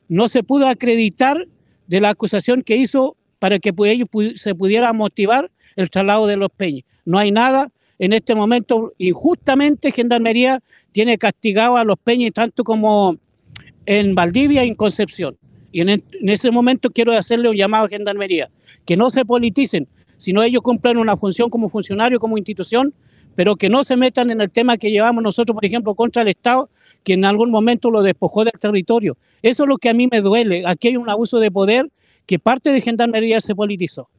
no se pudo acreditar de la acusación que hizo para que ellos se pudiera motivar el traslado de los Peñi. No hay nada en este momento. Injustamente Gendarmería tiene castigado a los Peñi tanto como en Valdivia y en Concepción. Y en ese momento quiero hacerle un llamado a Gendarmería, que no se politicen, sino ellos cumplan una función como funcionario, como institución, pero que no se metan en el tema que llevamos nosotros, por ejemplo, contra el Estado, que en algún momento lo despojó del territorio. Eso es lo que a mí me duele. Aquí hay un abuso de poder que parte de Gendarmería se politizó.